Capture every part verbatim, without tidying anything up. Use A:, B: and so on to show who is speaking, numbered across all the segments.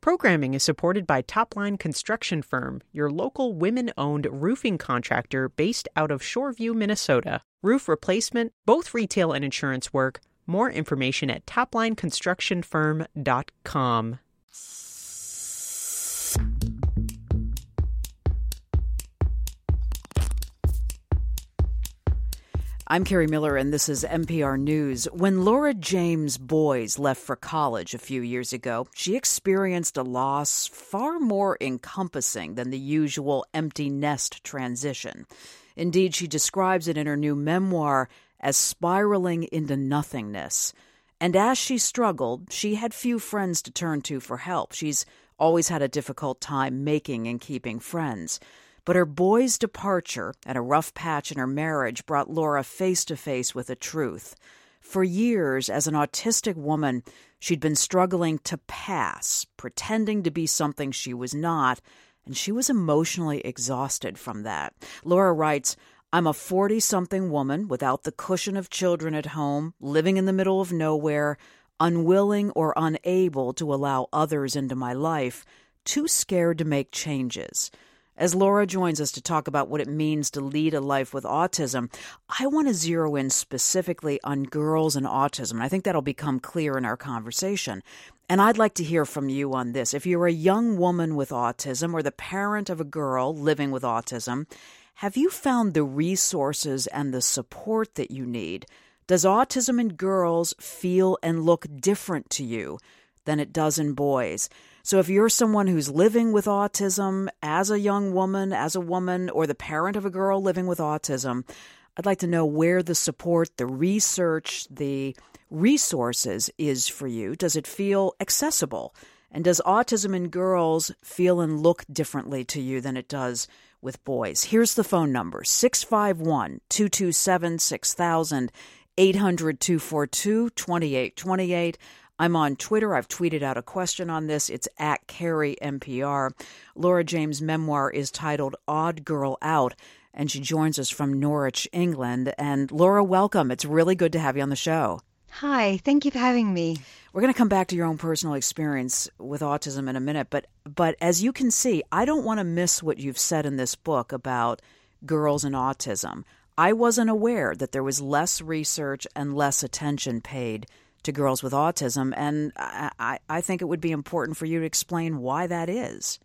A: Programming is supported by Topline Construction Firm, your local women-owned roofing contractor based out of Shoreview, Minnesota. Roof replacement, both retail and insurance work. More information at topline construction firm dot com.
B: I'm Carrie Miller, and this is N P R News. When Laura James Boys left for college a few years ago, she experienced a loss far more encompassing than the usual empty nest transition. Indeed, she describes it in her new memoir as spiraling into nothingness. And as she struggled, she had few friends to turn to for help. She's always had a difficult time making and keeping friends. But her boy's departure and a rough patch in her marriage brought Laura face to face with the truth. For years, as an autistic woman, she'd been struggling to pass, pretending to be something she was not, and she was emotionally exhausted from that. Laura writes, "I'm a forty-something woman without the cushion of children at home, living in the middle of nowhere, unwilling or unable to allow others into my life, too scared to make changes." As Laura joins us to talk about what it means to lead a life with autism, I want to zero in specifically on girls and autism. I think that'll become clear in our conversation. And I'd like to hear from you on this. If you're a young woman with autism or the parent of a girl living with autism, have you found the resources and the support that you need? Does autism in girls feel and look different to you than it does in boys? So if you're someone who's living with autism as a young woman, as a woman, or the parent of a girl living with autism, I'd like to know where the support, the research, the resources is for you. Does it feel accessible? And does autism in girls feel and look differently to you than it does with boys? Here's the phone number, six five one, two two seven, six thousand, eight hundred, two four two, two eight two eight. I'm on Twitter. I've tweeted out a question on this. It's at Carrie N P R. Laura James' memoir is titled Odd Girl Out, and she joins us from Norwich, England. And Laura, welcome. It's really good to have you on the show.
C: Hi, thank you for having me.
B: We're going to come back to your own personal experience with autism in a minute, but but as you can see, I don't want to miss what you've said in this book about girls and autism. I wasn't aware that there was less research and less attention paid to girls with autism, and I, I, I think it would be important for you to explain why that is.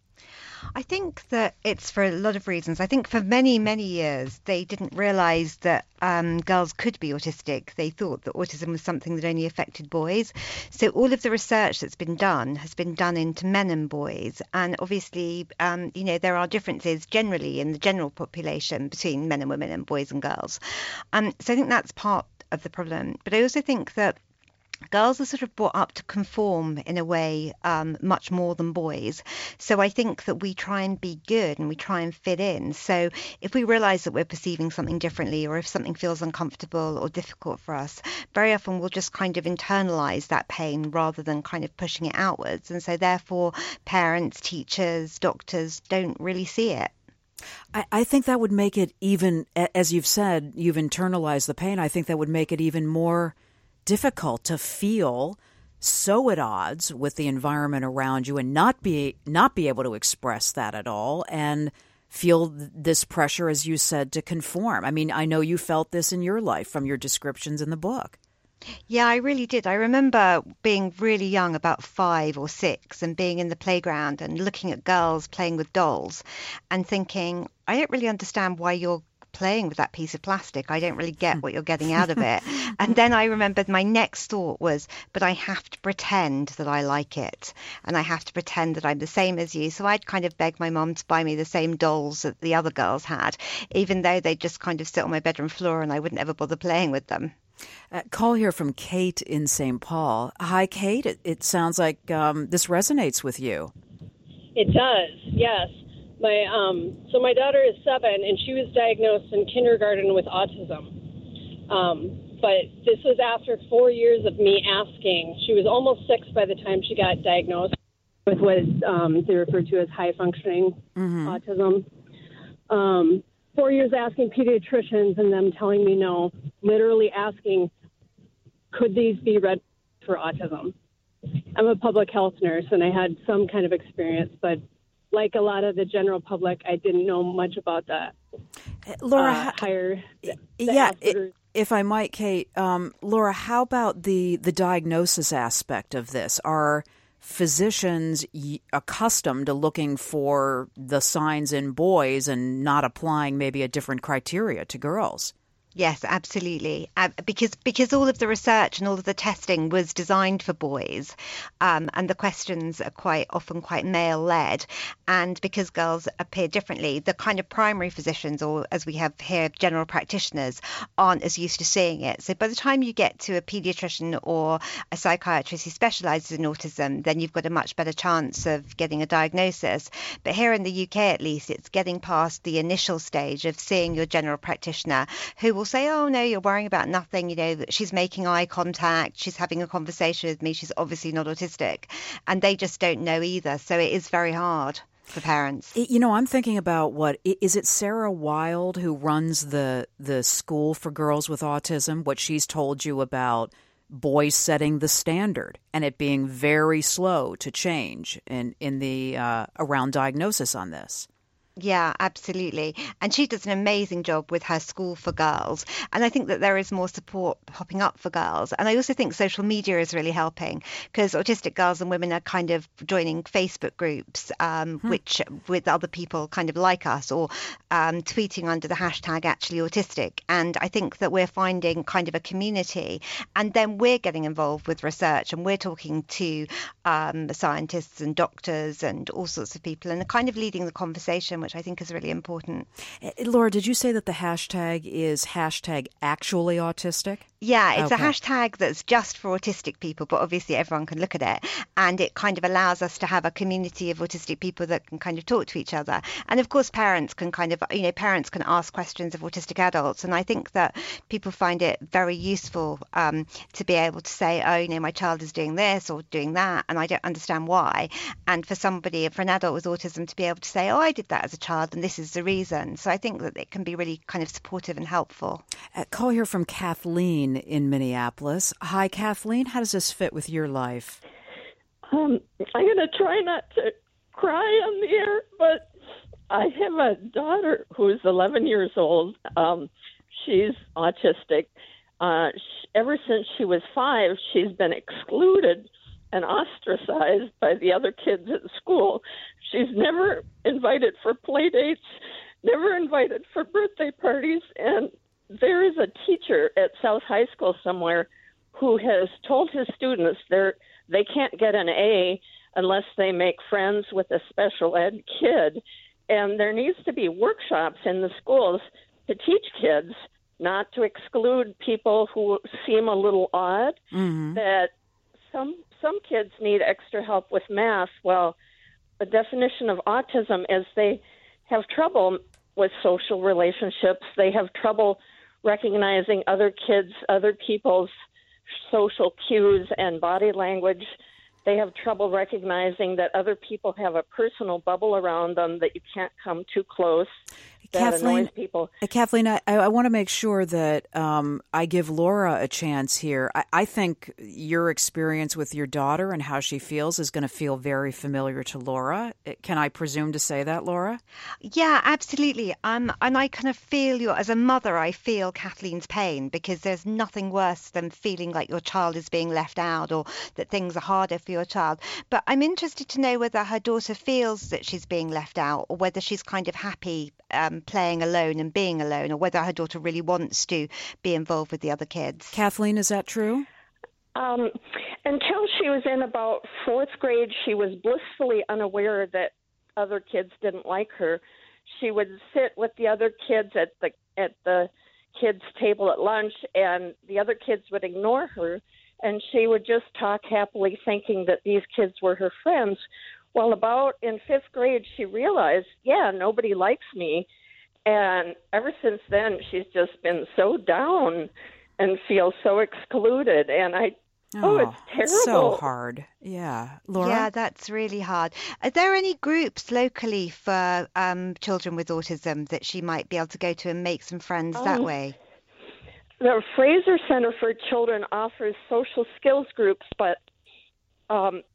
C: I think that it's for a lot of reasons. I think for many, many years, they didn't realize that um, girls could be autistic. They thought that autism was something that only affected boys. So all of the research that's been done has been done into men and boys. And obviously, um, you know, there are differences generally in the general population between men and women and boys and girls. Um, so I think that's part of the problem. But I also think that girls are sort of brought up to conform in a way um, much more than boys. So I think that we try and be good and we try and fit in. So if we realize that we're perceiving something differently, or if something feels uncomfortable or difficult for us, very often we'll just kind of internalize that pain rather than kind of pushing it outwards. And so therefore, parents, teachers, doctors don't really see it.
B: I, I think that would make it even, as you've said, you've internalized the pain. I think that would make it even more difficult to feel so at odds with the environment around you and not be not be able to express that at all and feel this pressure, as you said, to conform. I mean, I know you felt this in your life from your descriptions in the book.
C: Yeah, I really did. I remember being really young, about five or six, and being in the playground and looking at girls playing with dolls and thinking, I don't really understand why you're playing with that piece of plastic. I don't really get what you're getting out of it. And then I remembered my next thought was, but I have to pretend that I like it. And I have to pretend that I'm the same as you. So I'd kind of beg my mum to buy me the same dolls that the other girls had, even though they'd just kind of sit on my bedroom floor and I wouldn't ever bother playing with them.
B: Uh, call here from Kate in Saint Paul. Hi, Kate. It, it sounds like um, this resonates with you.
D: It does, yes. My um, so my daughter is seven, and she was diagnosed in kindergarten with autism. Um, but this was after four years of me asking. She was almost six by the time she got diagnosed with what um, they refer to as high-functioning mm-hmm. autism. Um, four years asking pediatricians and them telling me no, literally asking, could these be read for autism? I'm a public health nurse, and I had some kind of experience, but like a lot of the general public, I didn't know much about that.
B: Laura,
D: uh, higher, the, the
B: yeah, it, if I might, Kate, um, Laura, how about the, the diagnosis aspect of this? Are physicians accustomed to looking for the signs in boys and not applying maybe a different criteria to girls?
C: Yes, absolutely. Uh, because because all of the research and all of the testing was designed for boys, um, and the questions are quite often quite male-led. And because girls appear differently, the kind of primary physicians, or as we have here, general practitioners, aren't as used to seeing it. So by the time you get to a paediatrician or a psychiatrist who specialises in autism, then you've got a much better chance of getting a diagnosis. But here in the U K, at least, it's getting past the initial stage of seeing your general practitioner, who will say, oh, no, you're worrying about nothing. You know, she's making eye contact. She's having a conversation with me. She's obviously not autistic. And they just don't know either. So it is very hard for parents.
B: You know, I'm thinking about what, is it Sarah Wild who runs the the school for girls with autism, what she's told you about boys setting the standard and it being very slow to change in, in the uh, around diagnosis on this?
C: Yeah, absolutely. And she does an amazing job with her school for girls. And I think that there is more support popping up for girls. And I also think social media is really helping, because autistic girls and women are kind of joining Facebook groups, um, hmm. which with other people kind of like us, or um, tweeting under the hashtag actually autistic. And I think that we're finding kind of a community, and then we're getting involved with research, and we're talking to um, scientists and doctors and all sorts of people, and kind of leading the conversation, which I think is really important.
B: Laura, did you say that the hashtag is hashtag actually autistic?
C: Yeah, it's
B: okay.
C: a hashtag that's just for autistic people, but obviously everyone can look at it. And it kind of allows us to have a community of autistic people that can kind of talk to each other. And of course, parents can kind of, you know, parents can ask questions of autistic adults. And I think that people find it very useful um, to be able to say, oh, you know, my child is doing this or doing that, and I don't understand why. And for somebody, for an adult with autism, to be able to say, oh, I did that as a child, and this is the reason. So I think that it can be really kind of supportive and helpful.
B: A call here from Kathleen in Minneapolis. Hi, Kathleen. How does this fit with your life?
E: Um, I'm going to try not to cry on the air, but I have a daughter who's eleven years old. Um, she's autistic. Uh, she, ever since she was five, she's been excluded and ostracized by the other kids at school. She's never invited for play dates, never invited for birthday parties, and there is a teacher at South High School somewhere who has told his students they're, they can't get an A unless they make friends with a special ed kid. And there needs to be workshops in the schools to teach kids not to exclude people who seem a little odd, mm-hmm. that some some kids need extra help with math. Well, the definition of autism is they have trouble with social relationships. They have trouble recognizing other kids, other people's social cues and body language. They have trouble recognizing that other people have a personal bubble around them that you can't come too close. That
B: Kathleen,
E: annoys people.
B: Uh, Kathleen, I, I want to make sure that um, I give Laura a chance here. I, I think your experience with your daughter and how she feels is going to feel very familiar to Laura. Can I presume to say that, Laura?
C: Yeah, absolutely. Um, and I kind of feel your, as a mother, I feel Kathleen's pain, because there's nothing worse than feeling like your child is being left out or that things are harder for your child. But I'm interested to know whether her daughter feels that she's being left out, or whether she's kind of happy um, playing alone and being alone, or whether her daughter really wants to be involved with the other kids.
B: Kathleen, is that true?
E: Um, until she was in about fourth grade, she was blissfully unaware that other kids didn't like her. She would sit with the other kids at the at the kids' table at lunch, and the other kids would ignore her, and she would just talk happily, thinking that these kids were her friends. Well, about in fifth grade, she realized, yeah, nobody likes me. And ever since then, she's just been so down and feels so excluded. And I, oh, oh it's terrible.
B: It's so hard. Yeah. Laura?
C: Yeah, that's really hard. Are there any groups locally for um, children with autism that she might be able to go to and make some friends um, that way?
E: The Fraser Center for Children offers social skills groups, but um,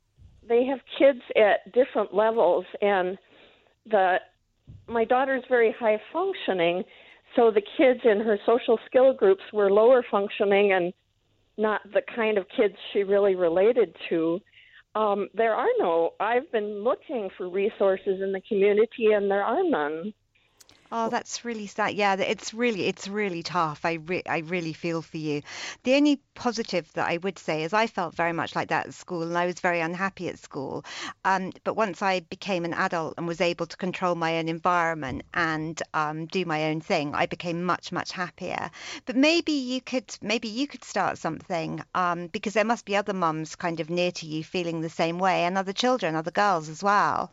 E: they have kids at different levels, and the my daughter's very high functioning, so the kids in her social skill groups were lower functioning and not the kind of kids she really related to. Um, there are no, I've been looking for resources in the community, and there are none.
C: Oh, that's really sad. Yeah, it's really, it's really tough. I, re- I really feel for you. The only positive that I would say is I felt very much like that at school, and I was very unhappy at school. Um, but once I became an adult and was able to control my own environment and um, do my own thing, I became much, much happier. But maybe you could, maybe you could start something um, because there must be other mums kind of near to you feeling the same way, and other children, other girls as well.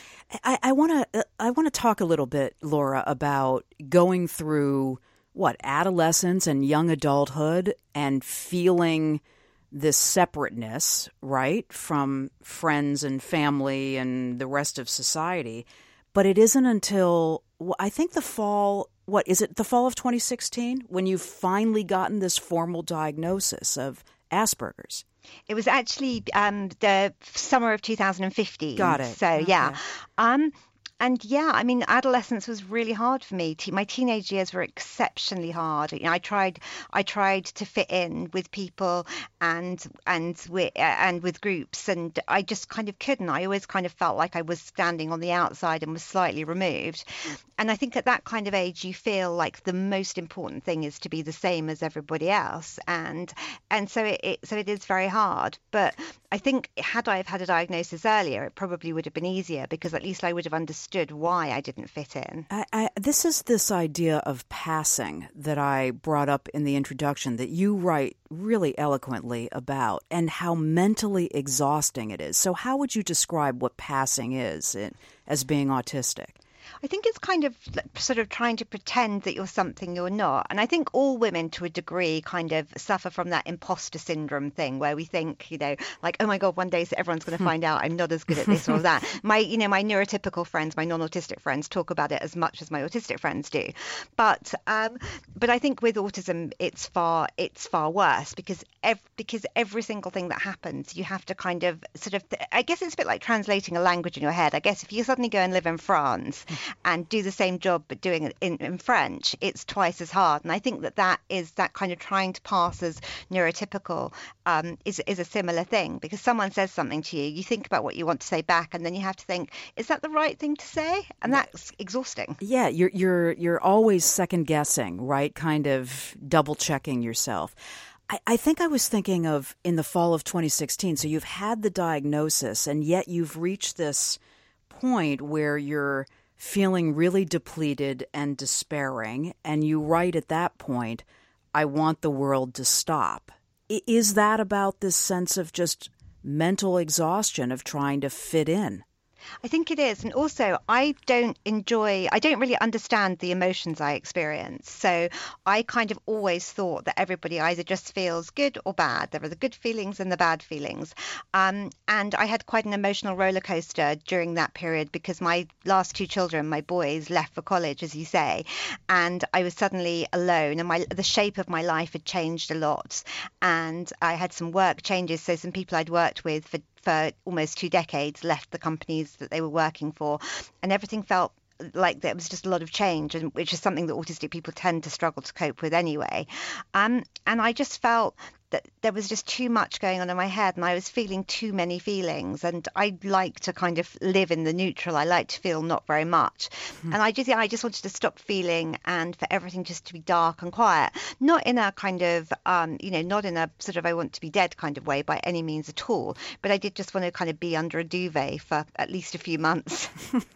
B: I want to I want to talk a little bit, Laura, about going through what adolescence and young adulthood and feeling this separateness, right, from friends and family and the rest of society. But it isn't until I think the fall. What is it? The fall of twenty sixteen when you've finally gotten this formal diagnosis of Asperger's.
C: It was actually um, the summer of two thousand fifteen.
B: Got it.
C: So,
B: okay.
C: yeah. Um, and yeah, I mean, adolescence was really hard for me. My teenage years were exceptionally hard. You know, I tried, I tried to fit in with people and and with and with groups, and I just kind of couldn't. I always kind of felt like I was standing on the outside and was slightly removed. And I think at that kind of age, you feel like the most important thing is to be the same as everybody else, and and so it, it so it is very hard. But I think had I have had a diagnosis earlier, it probably would have been easier because at least I would have understood why I didn't fit in.
B: I, I, this is this idea of passing that I brought up in the introduction that you write really eloquently about, and how mentally exhausting it is. So how would you describe what passing is in, as being autistic?
C: I think it's kind of sort of trying to pretend that you're something you're not. And I think all women to a degree kind of suffer from that imposter syndrome thing where we think, you know, like, oh my God, one day everyone's going to find out I'm not as good at this or that. My, you know, my neurotypical friends, my non-autistic friends talk about it as much as my autistic friends do. But um, but I think with autism, it's far it's far worse because ev- because every single thing that happens, you have to kind of sort of, th- I guess it's a bit like translating a language in your head. I guess if you suddenly go and live in France and do the same job but doing it in, in French, it's twice as hard. And I think that that is that kind of trying to pass as neurotypical um, is is a similar thing, because someone says something to you, you think about what you want to say back, and then you have to think, is that the right thing to say? And that's exhausting.
B: Yeah, you're you're you're always second guessing, right? Kind of double checking yourself. I, I think I was thinking of in the fall of twenty sixteen. So you've had the diagnosis, and yet you've reached this point where you're feeling really depleted and despairing, and you write at that point, I want the world to stop. Is that about this sense of just mental exhaustion of trying to fit in?
C: I think it is. And also, I don't enjoy, I don't really understand the emotions I experience. So I kind of always thought that everybody either just feels good or bad. There are the good feelings and the bad feelings. Um, and I had quite an emotional roller coaster during that period because my last two children, my boys, left for college, as you say. And I was suddenly alone, and my the shape of my life had changed a lot. And I had some work changes. So some people I'd worked with for for almost two decades left the companies that they were working for, and everything felt like there was just a lot of change, and which is something that autistic people tend to struggle to cope with anyway. Um, and I just felt that there was just too much going on in my head, and I was feeling too many feelings, and I like to kind of live in the neutral. I like to feel not very much. Mm-hmm. And I just, yeah, I just wanted to stop feeling and for everything just to be dark and quiet, not in a kind of, um, you know, not in a sort of I want to be dead kind of way by any means at all. But I did just want to kind of be under a duvet for at least a few months.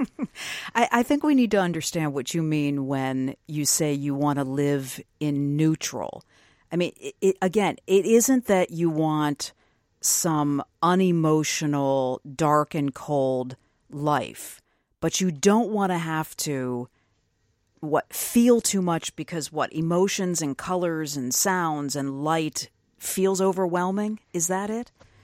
B: I, I think we need to understand what you mean when you say you want to live in neutral. I mean, it, it, again, it isn't that you want some unemotional, dark and cold life, but you don't want to have to what feel too much because what emotions and colors and sounds and light feels overwhelming. Is that it?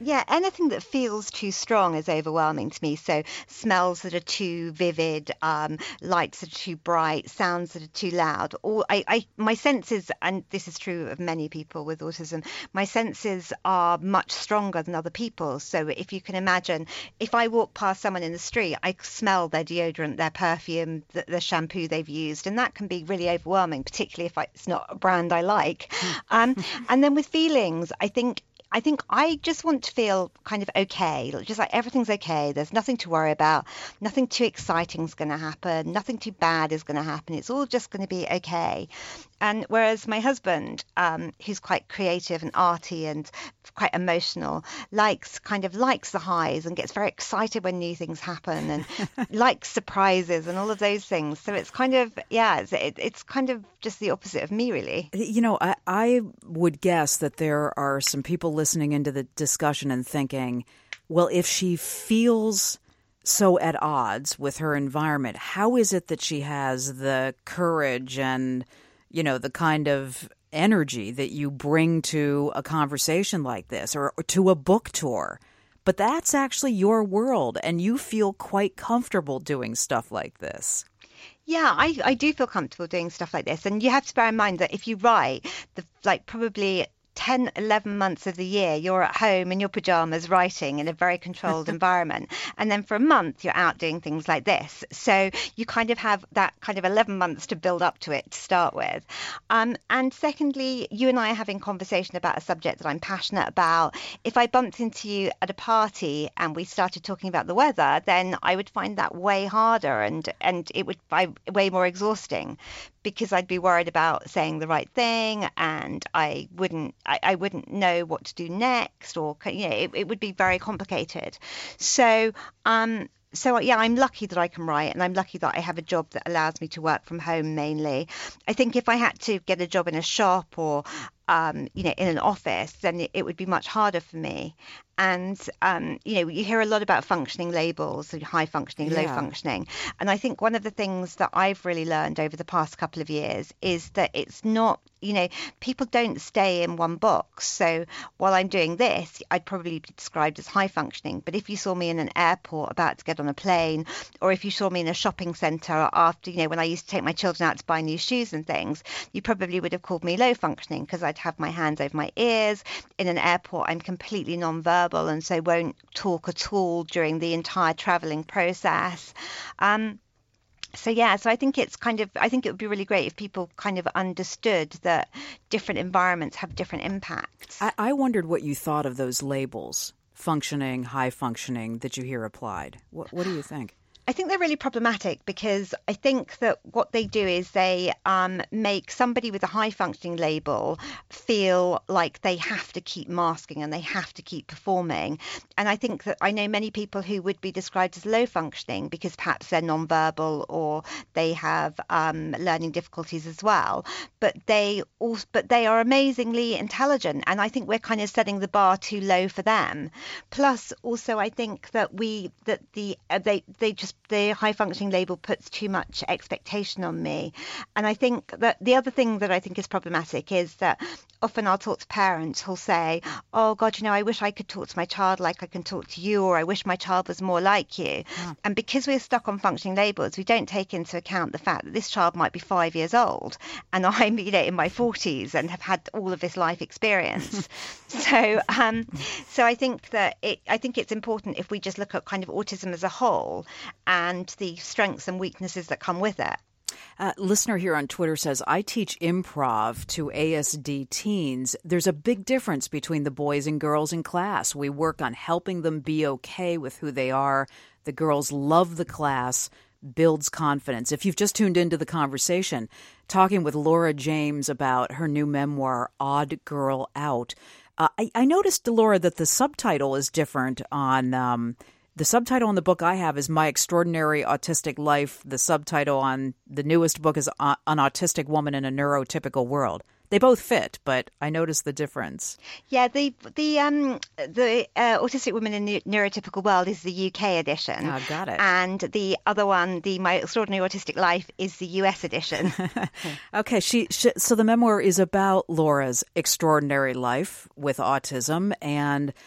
C: Yeah, anything that feels too strong is overwhelming to me. So smells that are too vivid, um, lights that are too bright, sounds that are too loud. All I, I, my senses, and this is true of many people with autism, my senses are much stronger than other people's. So if you can imagine, if I walk past someone in the street, I smell their deodorant, their perfume, the, the shampoo they've used, and that can be really overwhelming, particularly if I, it's not a brand I like. um, and then with feelings, I think I think I just want to feel kind of okay, just like everything's okay. There's nothing to worry about. Nothing too exciting is going to happen. Nothing too bad is going to happen. It's all just going to be okay. And whereas my husband, um, who's quite creative and arty and quite emotional, likes kind of likes the highs and gets very excited when new things happen and likes surprises and all of those things. So it's kind of, yeah, it's, it, it's kind of just the opposite of me, really.
B: You know, I, I would guess that there are some people listening into the discussion and thinking, well, if she feels so at odds with her environment, how is it that she has the courage and, you know, the kind of energy that you bring to a conversation like this or, or to a book tour? But that's actually your world, and you feel quite comfortable doing stuff like this.
C: Yeah, I, I do feel comfortable doing stuff like this. And you have to bear in mind that if you write, the like probably ten, eleven months of the year, you're at home in your pajamas writing in a very controlled environment. And then for a month, you're out doing things like this. So you kind of have that kind of eleven months to build up to it to start with. Um, and secondly, you and I are having conversation about a subject that I'm passionate about. If I bumped into you at a party and we started talking about the weather, then I would find that way harder and, and it would be way more exhausting, because I'd be worried about saying the right thing and I wouldn't I, I wouldn't know what to do next, or you know, it, it would be very complicated. So um So, yeah, I'm lucky that I can write, and I'm lucky that I have a job that allows me to work from home mainly. I think if I had to get a job in a shop or, um, you know, in an office, then it, it would be much harder for me. And, um, you know, you hear a lot about functioning labels, so high functioning,
B: Yeah.
C: low functioning. And I think one of the things that I've really learned over the past couple of years is that it's not, you know, people don't stay in one box. So while I'm doing this, I'd probably be described as high functioning. But if you saw me in an airport about to get on a plane, or if you saw me in a shopping centre after, you know, when I used to take my children out to buy new shoes and things, you probably would have called me low functioning, because I'd have my hands over my ears. In an airport, I'm completely non-verbal and so won't talk at all during the entire travelling process. Um, So, yeah, so I think it's kind of, I think it would be really great if people kind of understood that different environments have different impacts.
B: I, I wondered what you thought of those labels, functioning, high functioning, that you hear applied. What, what do you think?
C: I think they're really problematic, because I think that what they do is they um, make somebody with a high functioning label feel like they have to keep masking and they have to keep performing. And I think that I know many people who would be described as low functioning because perhaps they're nonverbal or they have um, learning difficulties as well. But they also, but they are amazingly intelligent, and I think we're kind of setting the bar too low for them. Plus, also, I think that we that the uh, they they just the high functioning label puts too much expectation on me. And I think that the other thing that I think is problematic is that often I'll talk to parents who'll say, oh God, you know, I wish I could talk to my child like I can talk to you, or I wish my child was more like you. Yeah. And because we're stuck on functioning labels, we don't take into account the fact that this child might be five years old and I'm, you know, in my forties and have had all of this life experience. so um, so I think that it, I think it's important if we just look at kind of autism as a whole and the strengths and weaknesses that come with it.
B: Uh, listener here on Twitter says, I teach improv to A S D teens. There's a big difference between the boys and girls in class. We work on helping them be okay with who they are. The girls love the class, builds confidence. If you've just tuned into the conversation, talking with Laura James about her new memoir, Odd Girl Out. Uh, I, I noticed, Laura, that the subtitle is different on... Um, The subtitle on the book I have is My Extraordinary Autistic Life. The subtitle on the newest book is An Autistic Woman in a Neurotypical World. They both fit, but I noticed the difference.
C: Yeah, the the um the uh, Autistic Woman in the Neurotypical World is the U K edition.
B: Oh, got it.
C: And the other one, the My Extraordinary Autistic Life, is the U S edition.
B: Okay, she, she so the memoir is about Laura's extraordinary life with autism, and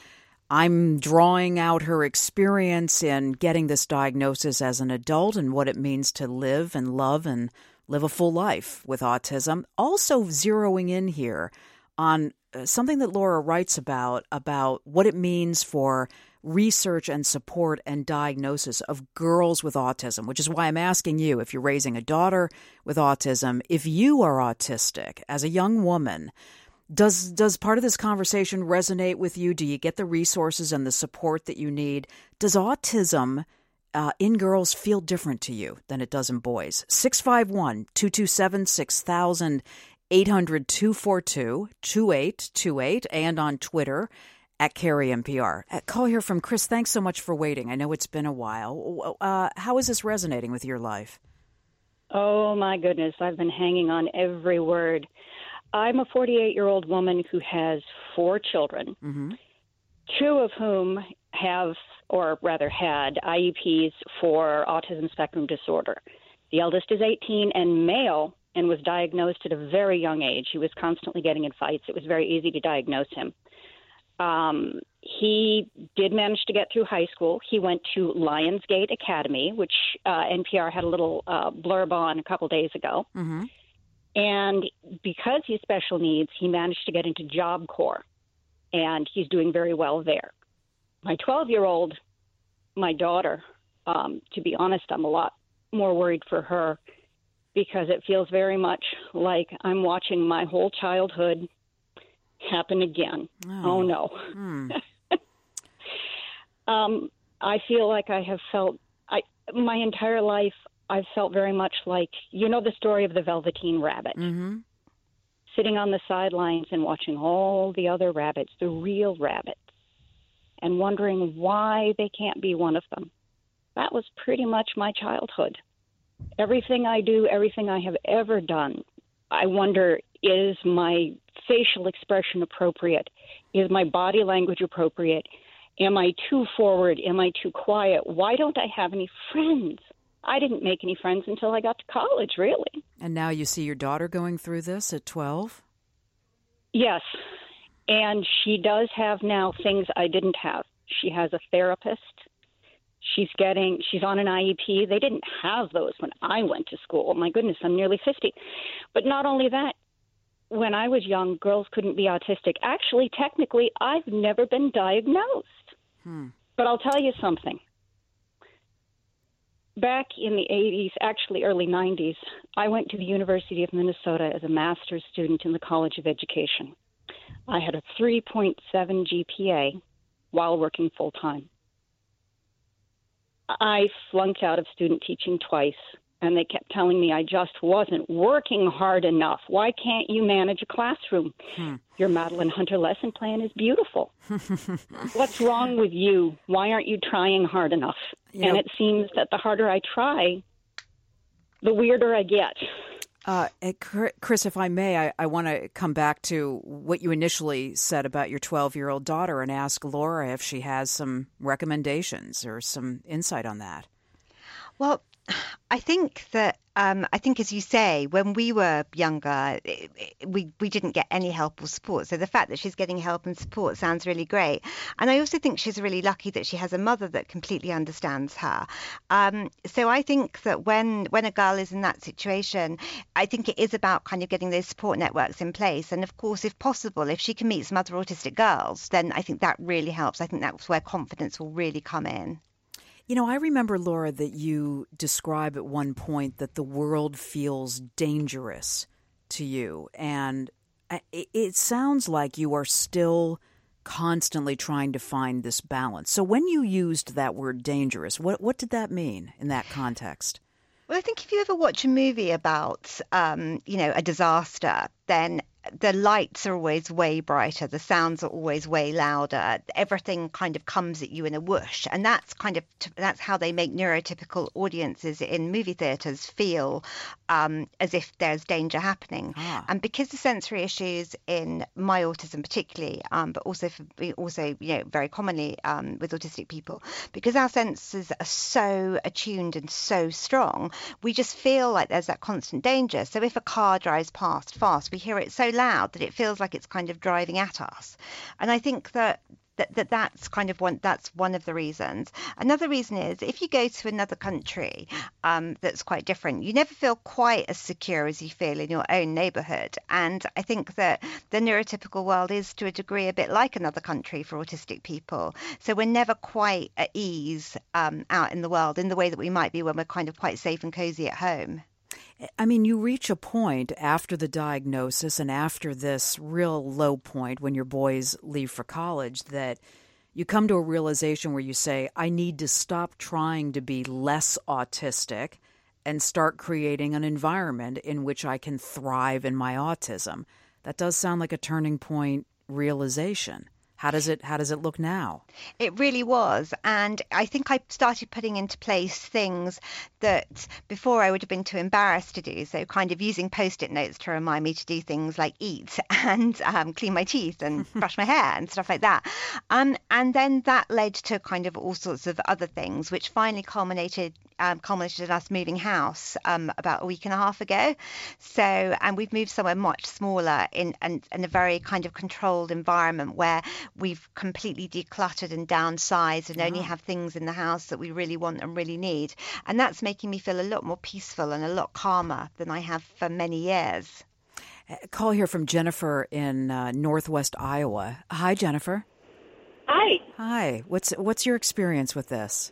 B: I'm drawing out her experience in getting this diagnosis as an adult and what it means to live and love and live a full life with autism. Also zeroing in here on something that Laura writes about, about what it means for research and support and diagnosis of girls with autism, which is why I'm asking you, if you're raising a daughter with autism, if you are autistic as a young woman, does does part of this conversation resonate with you? Do you get the resources and the support that you need? Does autism uh, in girls feel different to you than it does in boys? six five one, two two seven, six thousand, eight hundred, two four two, two eight two eight, and on Twitter at Carrie N P R. A call here from Chris. Thanks so much for waiting. I know it's been a while. Uh, how is this resonating with your life?
F: Oh, my goodness. I've been hanging on every word. I'm a forty-eight-year-old woman who has four children, mm-hmm. two of whom have, or rather had, I E Ps for autism spectrum disorder. The eldest is eighteen and male and was diagnosed at a very young age. He was constantly getting in fights. It was very easy to diagnose him. Um, he did manage to get through high school. He went to Lionsgate Academy, which uh, N P R had a little uh, blurb on a couple days ago. Mm-hmm. And because he's special needs, he managed to get into Job Corps, and he's doing very well there. My twelve-year-old, my daughter, um, to be honest, I'm a lot more worried for her because it feels very much like I'm watching my whole childhood happen again. Oh, oh no. Hmm. um, I feel like I have felt, I my entire life, I've felt very much like, you know, the story of the Velveteen Rabbit. Mm-hmm. Sitting on the sidelines and watching all the other rabbits, the real rabbits, and wondering why they can't be one of them. That was pretty much my childhood. Everything I do, everything I have ever done, I wonder, is my facial expression appropriate? Is my body language appropriate? Am I too forward? Am I too quiet? Why don't I have any friends? I didn't make any friends until I got to college, really.
B: And now you see your daughter going through this at twelve?
F: Yes. And she does have now things I didn't have. She has a therapist. She's getting, she's on an I E P. They didn't have those when I went to school. My goodness, I'm nearly fifty. But not only that, when I was young, girls couldn't be autistic. Actually, technically, I've never been diagnosed. Hmm. But I'll tell you something. Back in the eighties, actually early nineties, I went to the University of Minnesota as a master's student in the College of Education. I had a three point seven G P A while working full-time. I flunked out of student teaching twice, and they kept telling me I just wasn't working hard enough. Why can't you manage a classroom? Hmm. Your Madeline Hunter lesson plan is beautiful. What's wrong with you? Why aren't you trying hard enough? You and know, it seems that the harder I try, the weirder I get.
B: Uh, Chris, if I may, I, I want to come back to what you initially said about your twelve-year-old daughter and ask Laura if she has some recommendations or some insight on that.
C: Well, I think that, um, I think, as you say, when we were younger, it, it, we, we didn't get any help or support. So the fact that she's getting help and support sounds really great. And I also think she's really lucky that she has a mother that completely understands her. Um, so I think that when, when a girl is in that situation, I think it is about kind of getting those support networks in place. And of course, if possible, if she can meet some other autistic girls, then I think that really helps. I think that's where confidence will really come in.
B: You know, I remember, Laura, that you describe at one point that the world feels dangerous to you. And it sounds like you are still constantly trying to find this balance. So when you used that word dangerous, what what did that mean in that context?
C: Well, I think if you ever watch a movie about, um, you know, a disaster, then the lights are always way brighter. The sounds are always way louder. Everything kind of comes at you in a whoosh. And that's kind of, that's how they make neurotypical audiences in movie theatres feel um, as if there's danger happening. Ah. And because the sensory issues in my autism particularly, um, but also for, also, you know, very commonly um, with autistic people, because our senses are so attuned and so strong, we just feel like there's that constant danger. So if a car drives past fast, we hear it so loud that it feels like it's kind of driving at us. And I think that that, that that's kind of one, that's one of the reasons. Another reason is if you go to another country um, that's quite different, you never feel quite as secure as you feel in your own neighborhood. And I think that the neurotypical world is to a degree a bit like another country for autistic people. So we're never quite at ease um, out in the world in the way that we might be when we're kind of quite safe and cozy at home.
B: I mean, you reach a point after the diagnosis and after this real low point when your boys leave for college that you come to a realization where you say, I need to stop trying to be less autistic and start creating an environment in which I can thrive in my autism. That does sound like a turning point realization. How does it how does it look now?
C: It really was. And I think I started putting into place things that before I would have been too embarrassed to do. So kind of using Post-it notes to remind me to do things like eat and um, clean my teeth and brush my hair and stuff like that. Um, and then that led to kind of all sorts of other things, which finally culminated um, culminated in us moving house um, about a week and a half ago. So, and we've moved somewhere much smaller in, in, in a very kind of controlled environment where we've completely decluttered and downsized and only have things in the house that we really want and really need. And that's making me feel a lot more peaceful and a lot calmer than I have for many years.
B: A call here from Jennifer in uh, Northwest Iowa. Hi, Jennifer.
G: Hi.
B: Hi. What's what's your experience with this?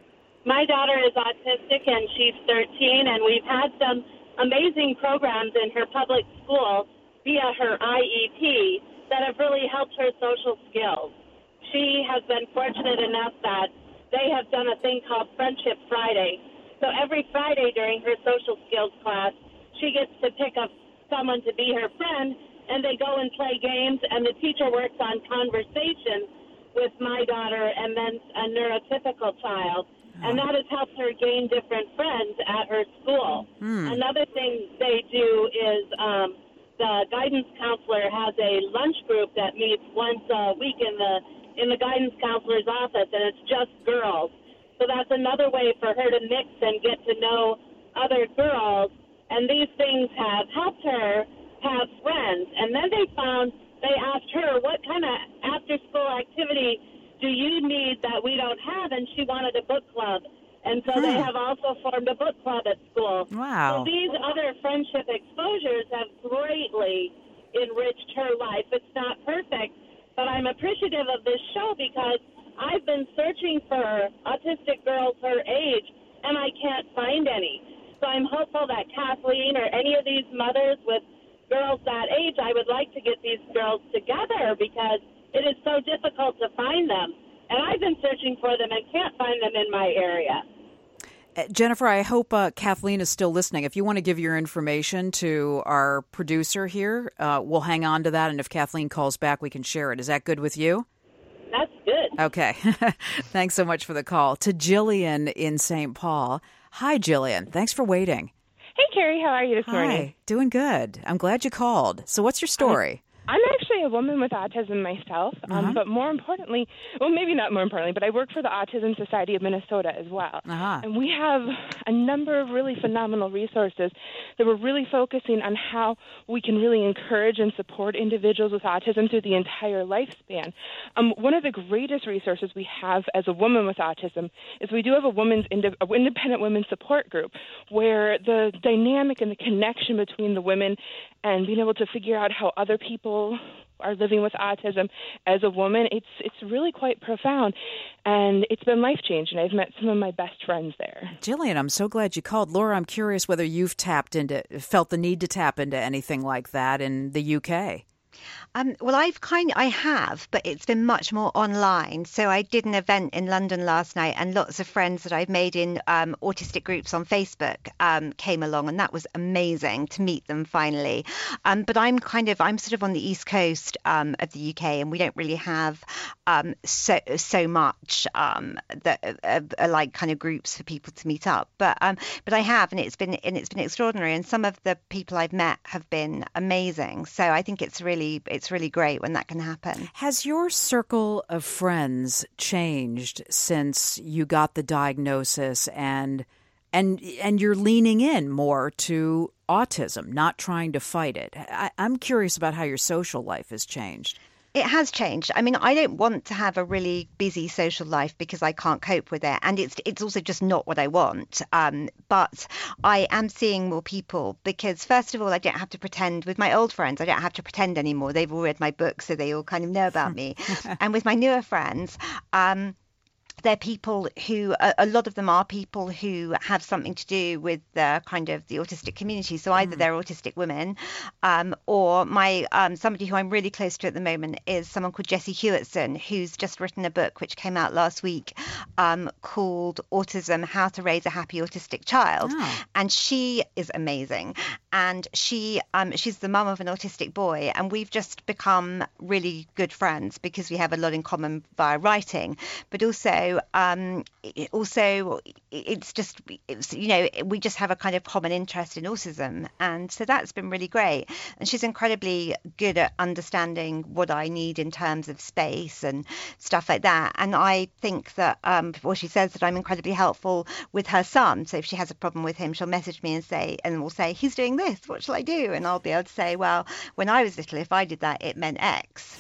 G: My daughter is autistic and she's thirteen, and we've had some amazing programs in her public school via her I E P that have really helped her social skills. She has been fortunate enough that they have done a thing called Friendship Friday. So every Friday during her social skills class, she gets to pick up someone to be her friend, and they go and play games, and the teacher works on conversation with my daughter and then a neurotypical child. And that has helped her gain different friends at her school. Hmm. Another thing they do is um, the guidance counselor has a lunch group that meets once a week in the in the guidance counselor's office, and it's just girls. So that's another way for her to mix and get to know other girls. And these things have helped her have friends. And then they found, they asked her, what kind of after-school activity do you need that we don't have? And she wanted a book club. And so huh. they have also formed a book club at school.
B: Wow.
G: So these other friendship exposures have greatly enriched her life. It's not perfect, but I'm appreciative of this show because I've been searching for autistic girls her age, and I can't find any. So I'm hopeful that Kathleen or any of these mothers with girls that age, I would like to get these girls together because it is so difficult to find them. And I've been searching for them and can't find them in my area.
B: Uh, Jennifer, I hope uh, Kathleen is still listening. If you want to give your information to our producer here, uh, we'll hang on to that. And if Kathleen calls back, we can share it. Is that good with you?
G: That's good.
B: Okay. Thanks so much for the call. To Jillian in Saint Paul. Hi, Jillian. Thanks for waiting.
H: Hey, Carrie. How are you this
B: Hi.
H: morning?
B: Doing good. I'm glad you called. So what's your story?
H: I'm actually a woman with autism myself, um, uh-huh. but more importantly, well, maybe not more importantly, but I work for the Autism Society of Minnesota as well.
B: Uh-huh.
H: And we have a number of really phenomenal resources that we're really focusing on how we can really encourage and support individuals with autism through the entire lifespan. Um, one of the greatest resources we have as a woman with autism is we do have a women's indi- a independent women's support group where the dynamic and the connection between the women and being able to figure out how other people are living with autism as a woman, it's it's really quite profound, and it's been life-changing. I've met some of my best friends there.
B: Jillian, I'm so glad you called. Laura, I'm curious whether you've tapped into, felt the need to tap into anything like that in the U K.
C: Um, well, I've kind of, I have, but it's been much more online. So I did an event in London last night, and lots of friends that I've made in um, autistic groups on Facebook um, came along, and that was amazing to meet them finally. Um, but I'm kind of, I'm sort of on the East Coast um, of the U K, and we don't really have um, so so much um, that uh, uh, like kind of groups for people to meet up. But um, but I have, and it's been and it's been extraordinary. And some of the people I've met have been amazing. So I think it's really it's really great when that can happen.
B: Has your circle of friends changed since you got the diagnosis and and and you're leaning in more to autism, not trying to fight it? I, I'm curious about how your social life has changed.
C: It has changed. I mean, I don't want to have a really busy social life because I can't cope with it. And it's it's also just not what I want. Um, but I am seeing more people because, first of all, I don't have to pretend with my old friends. I don't have to pretend anymore. They've all read my book, so they all kind of know about me. And with my newer friends, um, they're people who, a, a lot of them are people who have something to do with the kind of the autistic community. So either mm. they're autistic women, um, or my um, somebody who I'm really close to at the moment is someone called Jessie Hewitson, who's just written a book which came out last week um, called Autism: How to Raise a Happy Autistic Child. Oh. And she is amazing. And she um, she's the mum of an autistic boy. And we've just become really good friends because we have a lot in common via writing, but also Um, also, it's just, it's, you know, we just have a kind of common interest in autism. And so that's been really great. And she's incredibly good at understanding what I need in terms of space and stuff like that. And I think that, um, well, she says that I'm incredibly helpful with her son. So if she has a problem with him, she'll message me and say, and we'll say, he's doing this, what shall I do? And I'll be able to say, well, when I was little, if I did that, it meant X.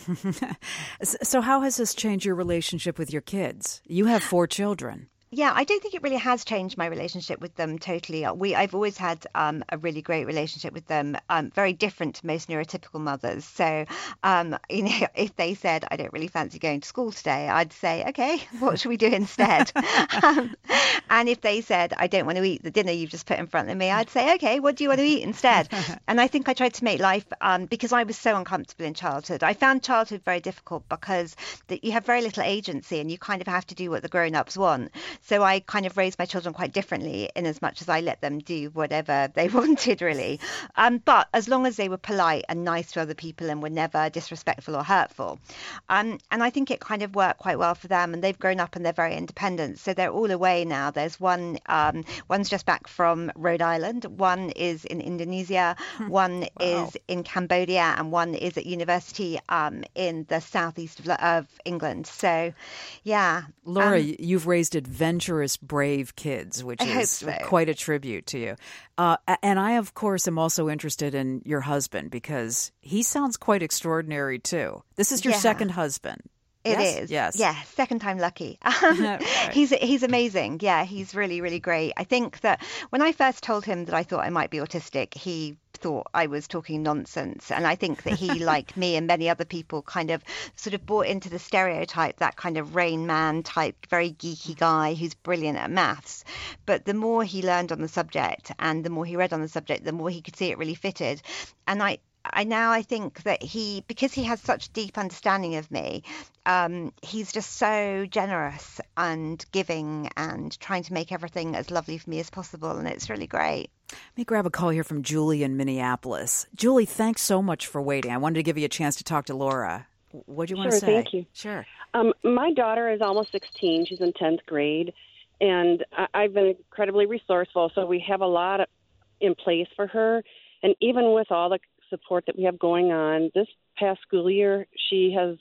B: So how has this changed your relationship with your kids? You have four children.
C: Yeah, I don't think it really has changed my relationship with them totally. We, I've always had um, a really great relationship with them, um, very different to most neurotypical mothers. So, um, you know, if they said, I don't really fancy going to school today, I'd say, okay, what should we do instead? um, and if they said, I don't want to eat the dinner you've just put in front of me, I'd say, okay, what do you want to eat instead? And I think I tried to make life, um, because I was so uncomfortable in childhood. I found childhood very difficult because that you have very little agency and you kind of have to do what the grown-ups want. So I kind of raised my children quite differently in as much as I let them do whatever they wanted, really. Um, but as long as they were polite and nice to other people and were never disrespectful or hurtful. Um, and I think it kind of worked quite well for them. And they've grown up and they're very independent. So they're all away now. There's one, um, one's just back from Rhode Island. One is in Indonesia. One wow. is in Cambodia. And one is at university um, in the southeast of, of England. So, yeah.
B: Laura,
C: um,
B: you've raised adventurous, brave kids, which
C: I
B: is
C: so.
B: quite a tribute to you. Uh, and I, of course, am also interested in your husband because he sounds quite extraordinary, too. This is your
C: yeah.
B: second husband.
C: It
B: yes?
C: is.
B: Yes.
C: Yeah. Second time lucky. Um,
B: right.
C: He's he's amazing. Yeah. He's really, really great. I think that when I first told him that I thought I might be autistic, he thought I was talking nonsense. And I think that he, like me and many other people, kind of sort of bought into the stereotype, that kind of Rain Man type, very geeky guy who's brilliant at maths. But the more he learned on the subject and the more he read on the subject, the more he could see it really fitted. And I, I now I think that he, because he has such deep understanding of me, um, he's just so generous and giving and trying to make everything as lovely for me as possible. And it's really great.
B: Let me grab a call here from Julie in Minneapolis. Julie, thanks so much for waiting. I wanted to give you a chance to talk to Laura. What do you want
I: sure,
B: to say?
I: Thank you.
B: Sure.
I: Um, my daughter is almost sixteen. She's in tenth grade. And I- I've been incredibly resourceful. So we have a lot of, in place for her. And even with all the support that we have going on, this past school year, she has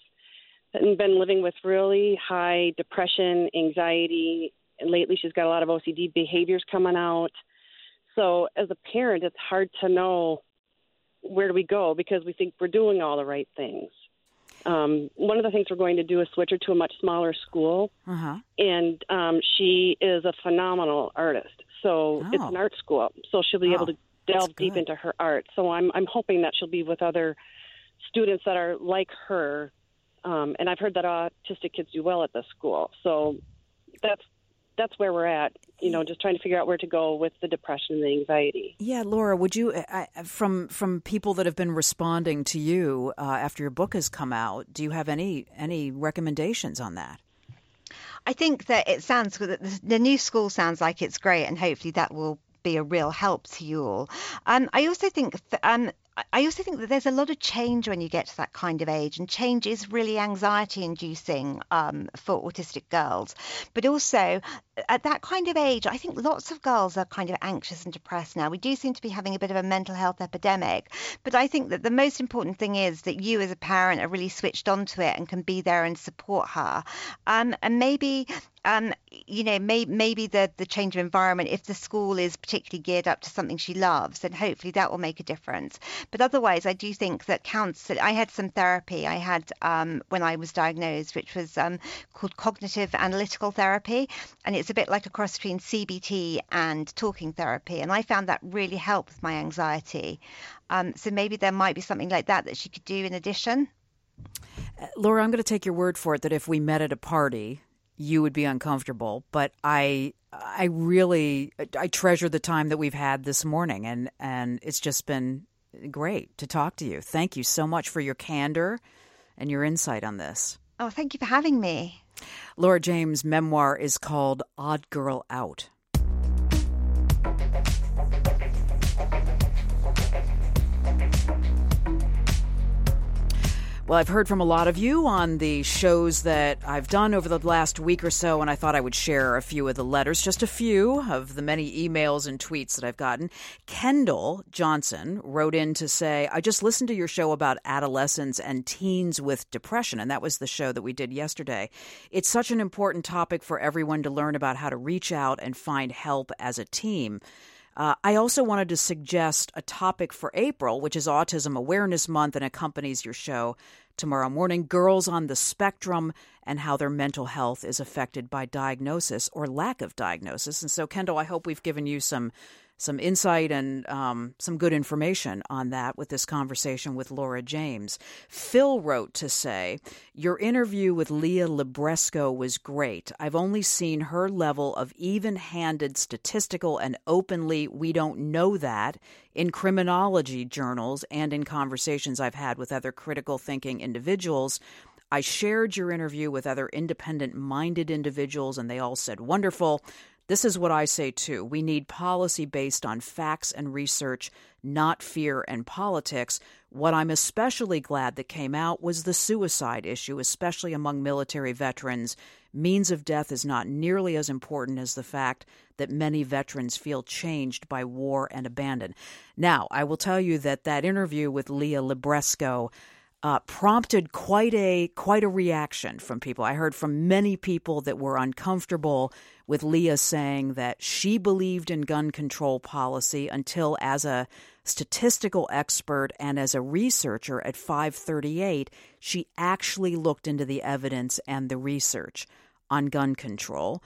I: been living with really high depression, anxiety, and lately she's got a lot of O C D behaviors coming out. So as a parent, it's hard to know where do we go because we think we're doing all the right things. Um, one of the things we're going to do is switch her to a much smaller school,
B: uh-huh.
I: and um, she is a phenomenal artist. So
B: oh.
I: it's an art school, so she'll be
B: oh.
I: able to delve deep into her art. So I'm I'm hoping that she'll be with other students that are like her. Um, and I've heard that autistic kids do well at this school. So that's that's where we're at, you know, just trying to figure out where to go with the depression and the anxiety.
B: Yeah, Laura, would you, I, from from people that have been responding to you uh, after your book has come out, do you have any any recommendations on that?
C: I think that it sounds good. The, the new school sounds like it's great, and hopefully that will be a real help to you all. Um, I also think th- um, I also think that there's a lot of change when you get to that kind of age, and change is really anxiety inducing um, for autistic girls. But also at that kind of age, I think lots of girls are kind of anxious and depressed now. We do seem to be having a bit of a mental health epidemic. But I think that the most important thing is that you as a parent are really switched onto it and can be there and support her. Um, and maybe Um, you know, may, maybe the, the change of environment, if the school is particularly geared up to something she loves, then hopefully that will make a difference. But otherwise, I do think that counts. I had some therapy I had um, when I was diagnosed, which was um, called cognitive analytical therapy. And it's a bit like a cross between C B T and talking therapy. And I found that really helped with my anxiety. Um, so maybe there might be something like that that she could do in addition.
B: Uh, Laura, I'm going to take your word for it that if we met at a party, you would be uncomfortable, but I I really I treasure the time that we've had this morning, and, and it's just been great to talk to you. Thank you so much for your candor and your insight on this.
C: Oh, thank you for having me.
B: Laura James' memoir is called Odd Girl Out. Well, I've heard from a lot of you on the shows that I've done over the last week or so, and I thought I would share a few of the letters, just a few of the many emails and tweets that I've gotten. Kendall Johnson wrote in to say, I just listened to your show about adolescents and teens with depression, and that was the show that we did yesterday. It's such an important topic for everyone to learn about how to reach out and find help as a team. Uh, I also wanted to suggest a topic for April, which is Autism Awareness Month and accompanies your show tomorrow morning, girls on the spectrum and how their mental health is affected by diagnosis or lack of diagnosis. And so, Kendall, I hope we've given you some some insight and um, some good information on that with this conversation with Laura James. Phil wrote to say, your interview with Leah Libresco was great. I've only seen her level of even-handed statistical and openly we don't know that in criminology journals and in conversations I've had with other critical thinking individuals. I shared your interview with other independent-minded individuals, and they all said, wonderful. This is what I say, too. We need policy based on facts and research, not fear and politics. What I'm especially glad that came out was the suicide issue, especially among military veterans. Means of death is not nearly as important as the fact that many veterans feel changed by war and abandon. Now, I will tell you that that interview with Leah Libresco Uh, prompted quite a quite a reaction from people. I heard from many people that were uncomfortable with Leah saying that she believed in gun control policy until, as a statistical expert and as a researcher at five thirty-eight, she actually looked into the evidence and the research on gun control.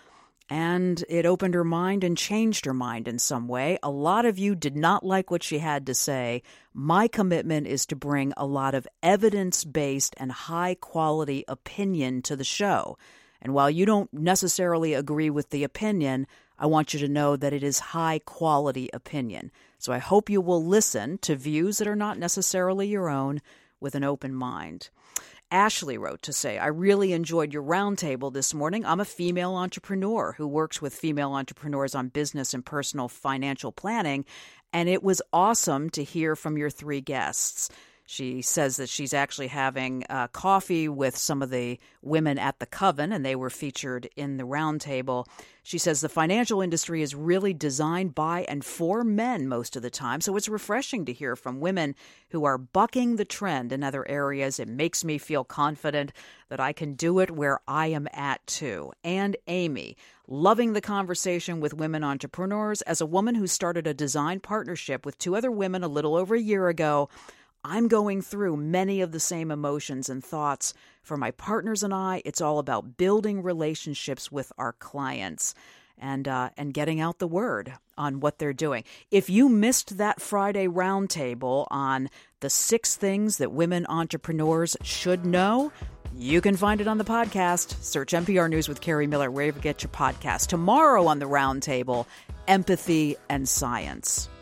B: And it opened her mind and changed her mind in some way. A lot of you did not like what she had to say. My commitment is to bring a lot of evidence-based and high-quality opinion to the show. And while you don't necessarily agree with the opinion, I want you to know that it is high-quality opinion. So I hope you will listen to views that are not necessarily your own with an open mind. Ashley wrote to say, I really enjoyed your roundtable this morning. I'm a female entrepreneur who works with female entrepreneurs on business and personal financial planning, and it was awesome to hear from your three guests. She says that she's actually having uh, coffee with some of the women at the Coven, and they were featured in the roundtable. She says the financial industry is really designed by and for men most of the time, so it's refreshing to hear from women who are bucking the trend in other areas. It makes me feel confident that I can do it where I am at, too. And Amy, loving the conversation with women entrepreneurs. As a woman who started a design partnership with two other women a little over a year ago, I'm going through many of the same emotions and thoughts. For my partners and I, it's all about building relationships with our clients and uh, and getting out the word on what they're doing. If you missed that Friday roundtable on the six things that women entrepreneurs should know, you can find it on the podcast. Search N P R News with Carrie Miller wherever you get your podcast. Tomorrow on the roundtable, empathy and science.